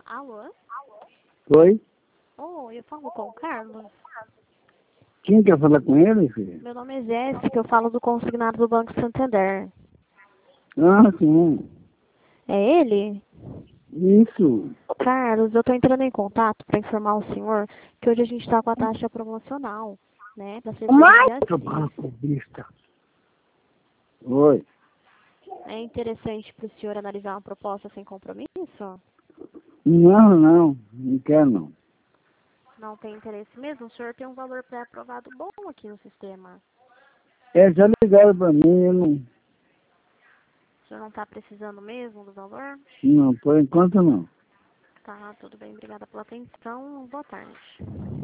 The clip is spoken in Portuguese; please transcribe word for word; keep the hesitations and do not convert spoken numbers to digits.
Alô? Oi? Oh, eu falo com o Carlos. Quem quer falar com ele, filho? Meu nome é Jéssica, eu falo do consignado do Banco Santander. Ah, sim. É ele? Isso. Carlos, eu estou entrando em contato para informar o senhor que hoje a gente está com a taxa promocional, né, da cerveja de Assis. Clubista. Oi. É interessante para o senhor analisar uma proposta sem compromisso? Não, não. Não quero, não. Não tem interesse mesmo? O senhor tem um valor pré-aprovado bom aqui no sistema. É, já ligaram pra mim, eu não... O senhor não está precisando mesmo do valor? Não, por enquanto não. Tá, tudo bem. Obrigada pela atenção. Boa tarde.